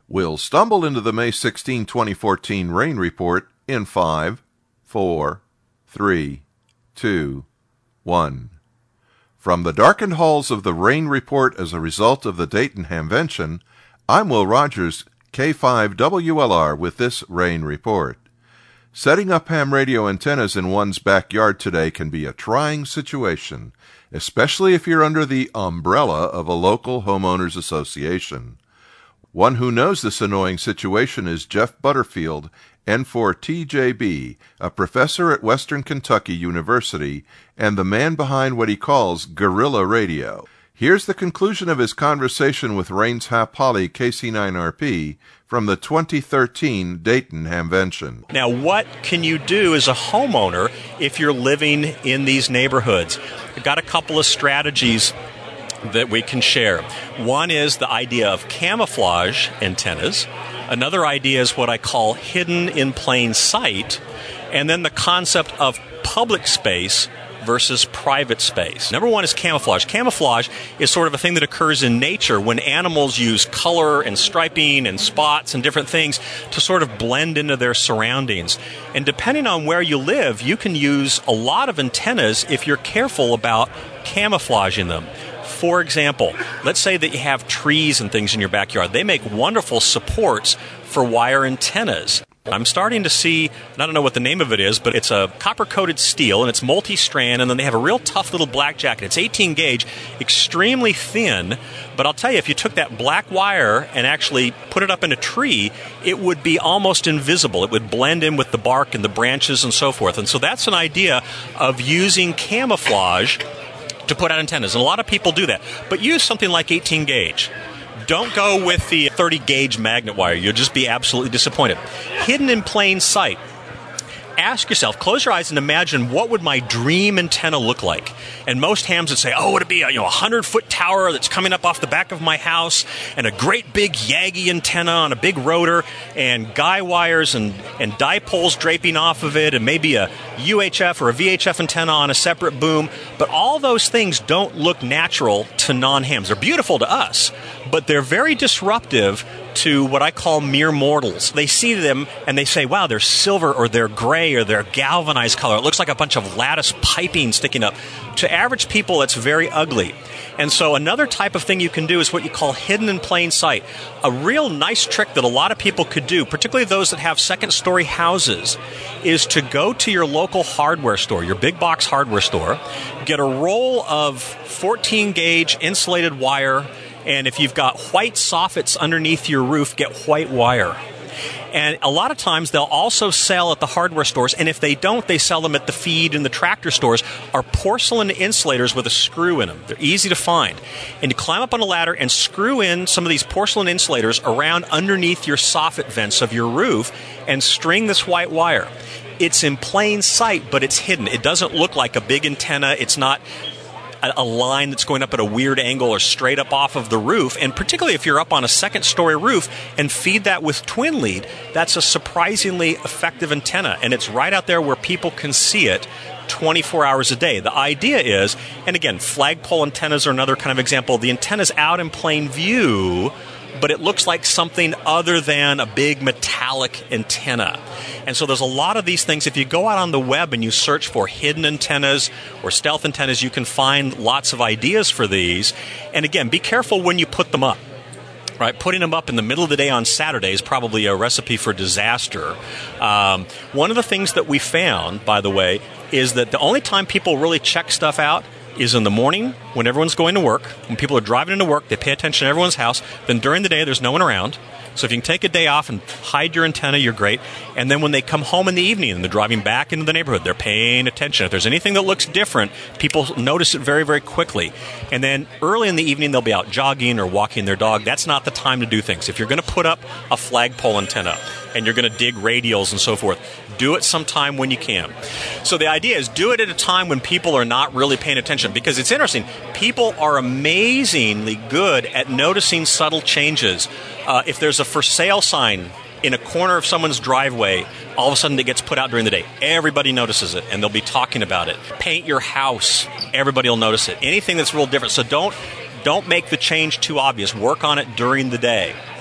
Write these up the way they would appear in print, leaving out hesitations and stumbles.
We'll stumble into the May 16, 2014 rain report in 5, 4, 3, 2, 1. From the darkened halls of the rain report as a result of the Dayton Hamvention, I'm Will Rogers, K5WLR, with this rain report. Setting up ham radio antennas in one's backyard today can be a trying situation, especially if you're under the umbrella of a local homeowners association. One who knows this annoying situation is Jeff Butterfield, N4TJB, a professor at Western Kentucky University and the man behind what he calls guerrilla radio. Here's the conclusion of his conversation with Rains Hap Holly, KC9RP, from the 2013 Dayton Hamvention. Now, what can you do as a homeowner if you're living in these neighborhoods? I've got a couple of strategies that we can share. One is the idea of camouflage antennas. Another idea is what I call hidden in plain sight. And then the concept of public space versus private space. Number one is camouflage. Camouflage is sort of a thing that occurs in nature when animals use color and striping and spots and different things to sort of blend into their surroundings. And depending on where you live, you can use a lot of antennas if you're careful about camouflaging them. For example, let's say that you have trees and things in your backyard. They make wonderful supports for wire antennas. I'm starting to see, and I don't know what the name of it is, but it's a copper-coated steel, and it's multi-strand, and then they have a real tough little black jacket. It's 18 gauge, extremely thin, but I'll tell you, if you took that black wire and actually put it up in a tree, it would be almost invisible. It would blend in with the bark and the branches and so forth. And so that's an idea of using camouflage to put out antennas, and a lot of people do that. But use something like 18 gauge. Don't go with the 30 gauge magnet wire. You'll just be absolutely disappointed. Hidden in plain sight. Ask yourself, close your eyes and imagine what would my dream antenna look like. And most hams would say, oh, would it be a 100-foot tower that's coming up off the back of my house and a great big Yagi antenna on a big rotor and guy wires and dipoles draping off of it and maybe a UHF or a VHF antenna on a separate boom. But all those things don't look natural to non-hams. They're beautiful to us, but they're very disruptive to what I call mere mortals. They see them and they say, wow, they're silver or they're gray or they're galvanized color. It looks like a bunch of lattice piping sticking up. To average people, it's very ugly. And so another type of thing you can do is what you call hidden in plain sight. A real nice trick that a lot of people could do, particularly those that have second-story houses, is to go to your local hardware store, your big box hardware store, get a roll of 14-gauge insulated wire, and if you've got white soffits underneath your roof, get white wire. And a lot of times they'll also sell at the hardware stores, and if they don't, they sell them at the feed and the tractor stores, are porcelain insulators with a screw in them. They're easy to find. And you climb up on a ladder and screw in some of these porcelain insulators around underneath your soffit vents of your roof and string this white wire. It's in plain sight, but it's hidden. It doesn't look like a big antenna. It's not a line that's going up at a weird angle or straight up off of the roof. And particularly if you're up on a second-story roof and feed that with twin lead, that's a surprisingly effective antenna. And it's right out there where people can see it 24 hours a day. The idea is, and again, flagpole antennas are another kind of example. The antenna's out in plain view, but it looks like something other than a big metallic antenna. And so there's a lot of these things. If you go out on the web and you search for hidden antennas or stealth antennas, you can find lots of ideas for these. And again, be careful when you put them up. Right, putting them up in the middle of the day on Saturday is probably a recipe for disaster. One of the things that we found, by the way, is that the only time people really check stuff out is in the morning when everyone's going to work. When people are driving into work, they pay attention to everyone's house. Then during the day, there's no one around. So if you can take a day off and hide your antenna, you're great. And then when they come home in the evening and they're driving back into the neighborhood, they're paying attention. If there's anything that looks different, people notice it very, very quickly. And then early in the evening, they'll be out jogging or walking their dog. That's not the time to do things. If you're going to put up a flagpole antenna and you're going to dig radials and so forth, do it sometime when you can. So the idea is do it at a time when people are not really paying attention, because it's interesting. People are amazingly good at noticing subtle changes. If there's a for sale sign in a corner of someone's driveway, all of a sudden it gets put out during the day. Everybody notices it, and they'll be talking about it. Paint your house. Everybody will notice it. Anything that's real different. So don't make the change too obvious. Work on it during the day.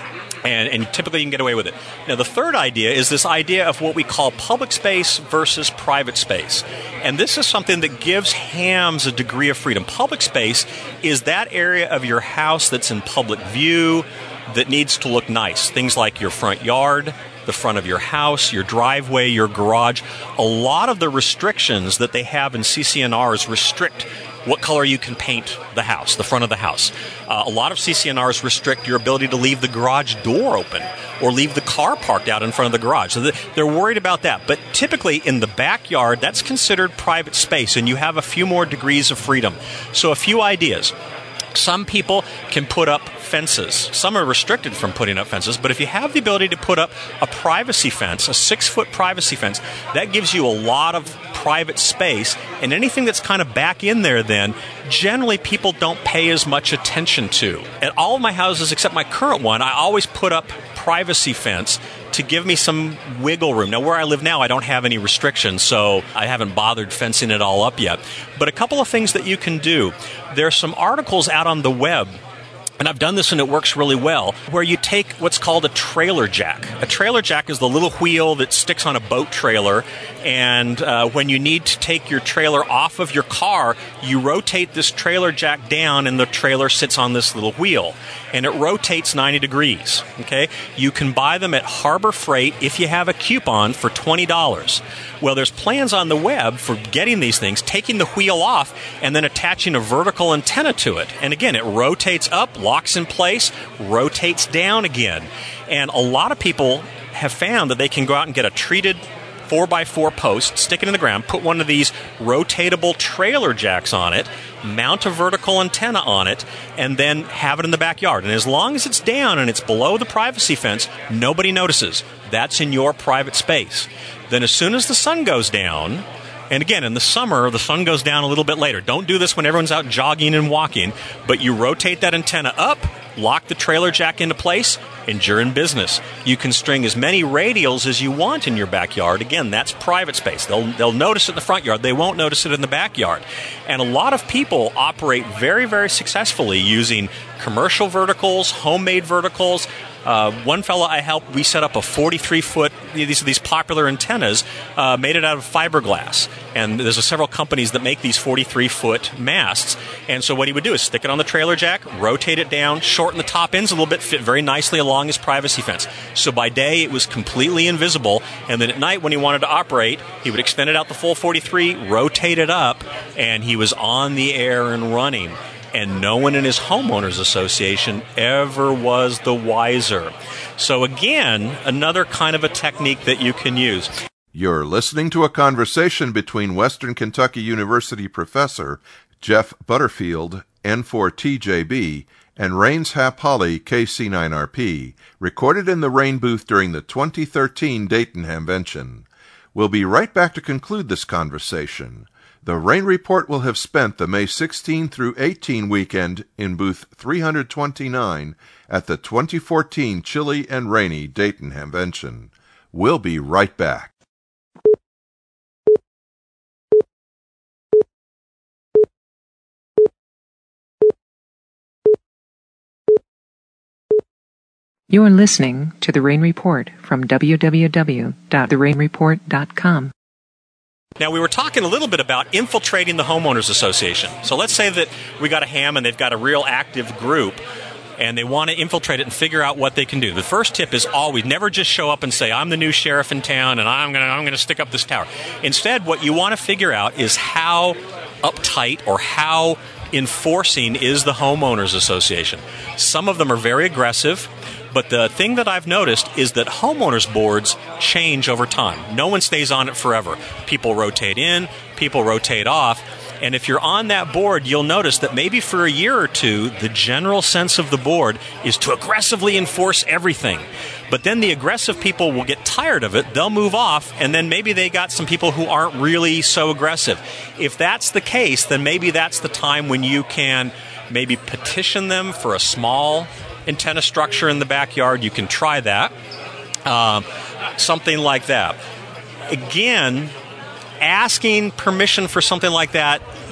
And typically you can get away with it. Now, the third idea is this idea of what we call public space versus private space. And this is something that gives hams a degree of freedom. Public space is that area of your house that's in public view that needs to look nice. Things like your front yard, the front of your house, your driveway, your garage. A lot of the restrictions that they have in CC&Rs restrict what color you can paint the house, the front of the house. A lot of CC&Rs restrict your ability to leave the garage door open or leave the car parked out in front of the garage. So they're worried about that. But typically in the backyard, that's considered private space, and you have a few more degrees of freedom. So a few ideas. Some people can put up fences. Some are restricted from putting up fences, but if you have the ability to put up a privacy fence, a 6-foot privacy fence, that gives you a lot of private space, and anything that's kind of back in there then, generally people don't pay as much attention to. At all of my houses, except my current one, I always put up privacy fence to give me some wiggle room. Now, where I live now, I don't have any restrictions, so I haven't bothered fencing it all up yet. But a couple of things that you can do. There's some articles out on the web, and I've done this and it works really well, where you take what's called a trailer jack. A trailer jack is the little wheel that sticks on a boat trailer, and when you need to take your trailer off of your car, you rotate this trailer jack down and the trailer sits on this little wheel. And it rotates 90 degrees. Okay? You can buy them at Harbor Freight if you have a coupon for $20. Well, there's plans on the web for getting these things, taking the wheel off, and then attaching a vertical antenna to it. And again, it rotates up, locks in place, rotates down again. And a lot of people have found that they can go out and get a treated 4x4 post, stick it in the ground, put one of these rotatable trailer jacks on it, mount a vertical antenna on it, and then have it in the backyard. And as long as it's down and it's below the privacy fence, nobody notices. That's in your private space. Then as soon as the sun goes down, and again, in the summer, the sun goes down a little bit later. Don't do this when everyone's out jogging and walking, but you rotate that antenna up, lock the trailer jack into place, and you're in business. You can string as many radials as you want in your backyard. Again, that's private space. They'll notice it in the front yard. They won't notice it in the backyard. And a lot of people operate very, very successfully using commercial verticals, homemade verticals. One fellow I helped, we set up a 43-foot, these popular antennas, made it out of fiberglass. And there's several companies that make these 43-foot masts. And so what he would do is stick it on the trailer jack, rotate it down, shorten the top ends a little bit, fit very nicely along his privacy fence. So by day, it was completely invisible. And then at night, when he wanted to operate, he would extend it out the full 43, rotate it up, and he was on the air and running. And no one in his homeowners association ever was the wiser. So again, another kind of a technique that you can use. You're listening to a conversation between Western Kentucky University professor Jeff Butterfield, N4TJB, and Rains Hap-Holly, KC9RP, recorded in the Rain booth during the 2013 Dayton Hamvention. We'll be right back to conclude this conversation. The Rain Report will have spent the May 16 through 18 weekend in booth 329 at the 2014 Chilly and Rainy Dayton Hamvention. We'll be right back. You are listening to The Rain Report from www.therainreport.com. Now, we were talking a little bit about infiltrating the homeowners association. So let's say that we got a ham and they've got a real active group and they want to infiltrate it and figure out what they can do. The first tip is always never just show up and say, I'm the new sheriff in town and I'm going to stick up this tower. Instead, what you want to figure out is how uptight or how enforcing is the homeowners association. Some of them are very aggressive. But the thing that I've noticed is that homeowners boards change over time. No one stays on it forever. People rotate in, people rotate off. And if you're on that board, you'll notice that maybe for a year or two, the general sense of the board is to aggressively enforce everything. But then the aggressive people will get tired of it, they'll move off, and then maybe they got some people who aren't really so aggressive. If that's the case, then maybe that's the time when you can maybe petition them for a small antenna structure in the backyard. You can try that. Something like that. Again, asking permission for something like that,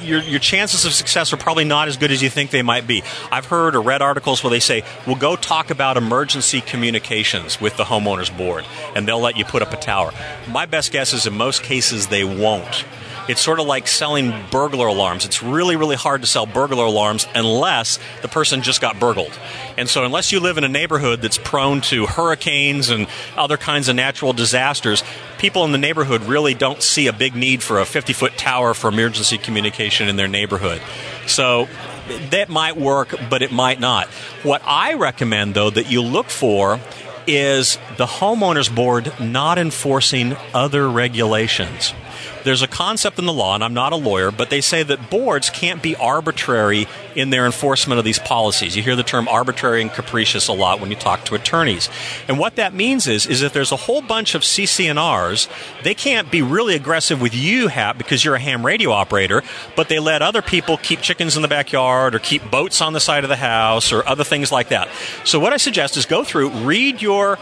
your chances of success are probably not as good as you think they might be. I've heard or read articles where they say, well, go talk about emergency communications with the homeowners board, and they'll let you put up a tower. My best guess is in most cases they won't. It's sort of like selling burglar alarms. It's really, really hard to sell burglar alarms unless the person just got burgled. And so unless you live in a neighborhood that's prone to hurricanes and other kinds of natural disasters, people in the neighborhood really don't see a big need for a 50-foot tower for emergency communication in their neighborhood. So that might work, but it might not. What I recommend, though, that you look for is the homeowners board not enforcing other regulations. There's a concept in the law, and I'm not a lawyer, but they say that boards can't be arbitrary in their enforcement of these policies. You hear the term arbitrary and capricious a lot when you talk to attorneys. And what that means is if there's a whole bunch of CC&Rs, they can't be really aggressive with you, Hap, because you're a ham radio operator, but they let other people keep chickens in the backyard or keep boats on the side of the house or other things like that. So what I suggest is go through, read your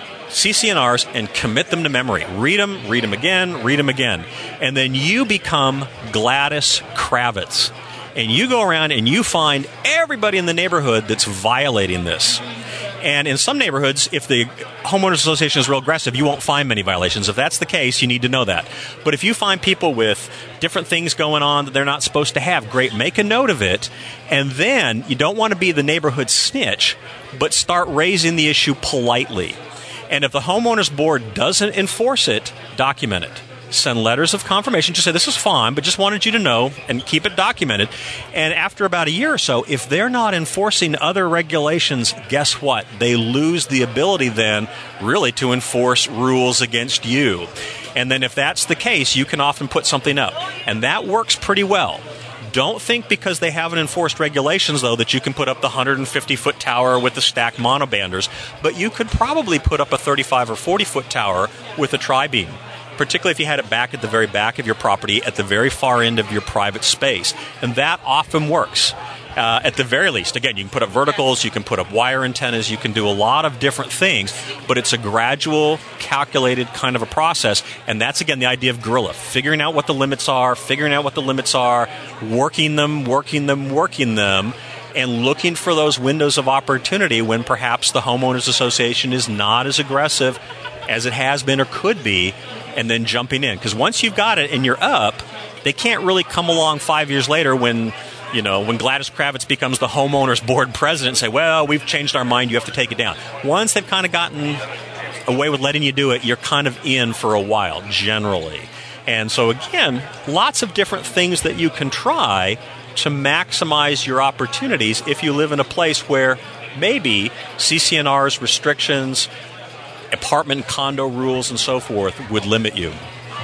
CC&Rs and commit them to memory. Read them again, and then you become Gladys Kravitz. And you go around and you find everybody in the neighborhood that's violating this. And in some neighborhoods, if the homeowners association is real aggressive, you won't find many violations. If that's the case, you need to know that. But if you find people with different things going on that they're not supposed to have, great, make a note of it. And then you don't want to be the neighborhood snitch, but start raising the issue politely. And if the homeowners board doesn't enforce it, document it. Send letters of confirmation. Just say, this is fine, but just wanted you to know, and keep it documented. And after about a year or so, if they're not enforcing other regulations, guess what? They lose the ability then really to enforce rules against you. And then if that's the case, you can often put something up. And that works pretty well. Don't think because they haven't enforced regulations, though, that you can put up the 150-foot tower with the stacked monobanders, but you could probably put up a 35 or 40-foot tower with a tri-beam, particularly if you had it back at the very back of your property at the very far end of your private space. And that often works. At the very least, again, you can put up verticals, you can put up wire antennas, you can do a lot of different things, but it's a gradual, calculated kind of a process, and that's, again, the idea of guerrilla, figuring out what the limits are, working them, and looking for those windows of opportunity when perhaps the homeowners association is not as aggressive as it has been or could be, and then jumping in. Because once you've got it and you're up, they can't really come along 5 years later when Gladys Kravitz becomes the homeowners board president and say, well, we've changed our mind, you have to take it down. Once they've kind of gotten away with letting you do it, you're kind of in for a while, generally. And so, again, lots of different things that you can try to maximize your opportunities if you live in a place where maybe CC&R's restrictions, apartment condo rules, and so forth would limit you.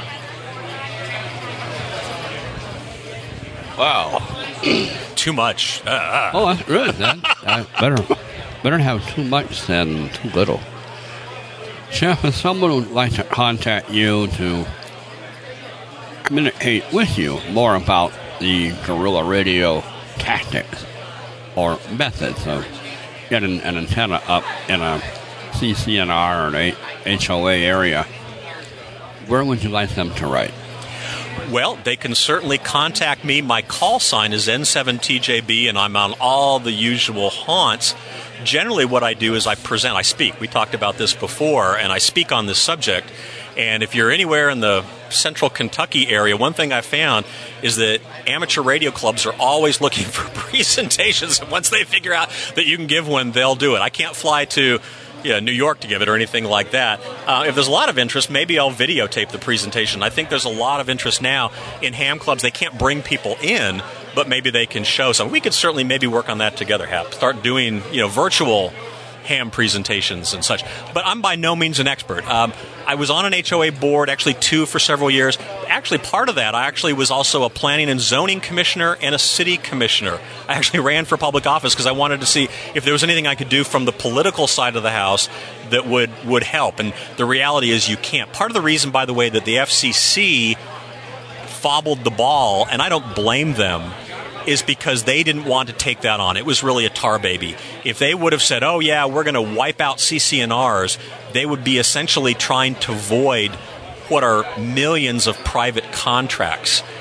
Wow. Too much. Oh, that's good. Better have too much than too little. Jeff, if someone would like to contact you to communicate with you more about the guerrilla radio tactics or methods of getting an antenna up in a CC&R or an HOA area, where would you like them to write? Well, they can certainly contact me. My call sign is N7TJB, and I'm on all the usual haunts. Generally, what I do is I speak. We talked about this before, and I speak on this subject. And if you're anywhere in the central Kentucky area, one thing I found is that amateur radio clubs are always looking for presentations. And once they figure out that you can give one, they'll do it. I can't fly to New York to give it or anything like that. If there's a lot of interest, maybe I'll videotape the presentation. I think there's a lot of interest now in ham clubs. They can't bring people in, but maybe they can show some. We could certainly maybe work on that together, Hap. Start doing, virtual ham presentations and such. But I'm by no means an expert. I was on an HOA board, actually 2 for several years. Actually, part of that, I actually was also a planning and zoning commissioner and a city commissioner. I actually ran for public office because I wanted to see if there was anything I could do from the political side of the house that would help. And the reality is you can't. Part of the reason, by the way, that the FCC fobbled the ball, and I don't blame them, is because they didn't want to take that on. It was really a tar baby. If they would have said, oh yeah, we're going to wipe out CC&Rs, they would be essentially trying to void what are millions of private contracts.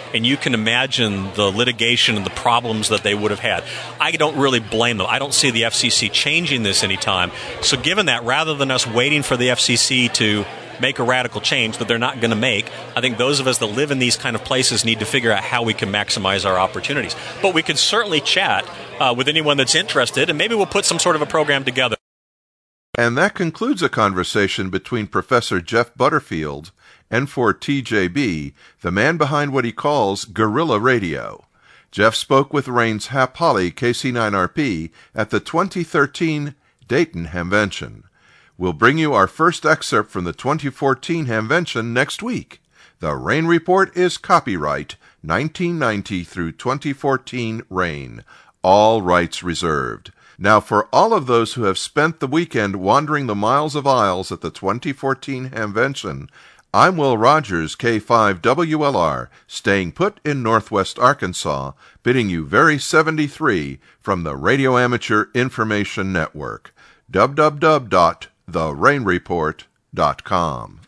and you can imagine the litigation and the problems that they would have had. I don't really blame them. I don't see the FCC changing this anytime. So given that, rather than us waiting for the FCC to make a radical change that they're not going to make, I think those of us that live in these kind of places need to figure out how we can maximize our opportunities. But we can certainly chat with anyone that's interested, and maybe we'll put some sort of a program together. And that concludes a conversation between Professor Jeff Butterfield and for TJB, the man behind what he calls guerrilla radio. Jeff spoke with RAIN's Hap Holly, KC9RP, at the 2013 Dayton Hamvention. We'll bring you our first excerpt from the 2014 Hamvention next week. The RAIN Report is copyright 1990 through 2014 RAIN. All rights reserved. Now, for all of those who have spent the weekend wandering the miles of aisles at the 2014 Hamvention, I'm Will Rogers, K5WLR, staying put in Northwest Arkansas, bidding you very 73 from the Radio Amateur Information Network. www.therainreport.com